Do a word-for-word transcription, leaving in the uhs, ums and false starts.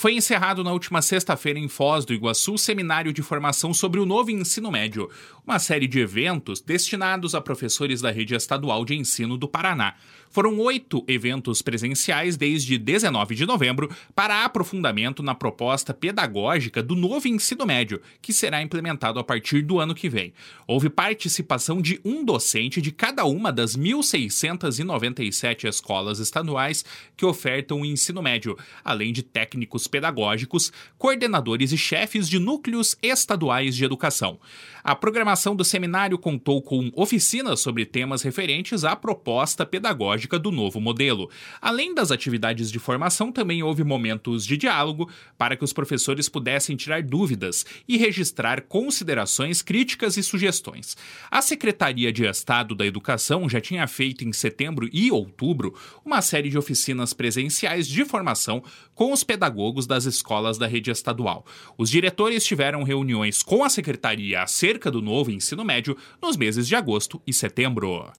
Foi encerrado na última sexta-feira em Foz do Iguaçu o Seminário de Formação sobre o Novo Ensino Médio, uma série de eventos destinados a professores da Rede Estadual de Ensino do Paraná. Foram oito eventos presenciais desde dezenove de novembro para aprofundamento na proposta pedagógica do novo ensino médio, que será implementado a partir do ano que vem. Houve participação de um docente de cada uma das mil seiscentas e noventa e sete escolas estaduais que ofertam o ensino médio, além de técnicos pedagógicos, coordenadores e chefes de núcleos estaduais de educação. A programação do seminário contou com oficinas sobre temas referentes à proposta pedagógica do novo modelo. Além das atividades de formação, também houve momentos de diálogo para que os professores pudessem tirar dúvidas e registrar considerações, críticas e sugestões. A Secretaria de Estado da Educação já tinha feito em setembro e outubro uma série de oficinas presenciais de formação com os pedagogos das escolas da rede estadual. Os diretores tiveram reuniões com a Secretaria acerca do novo ensino médio nos meses de agosto e setembro.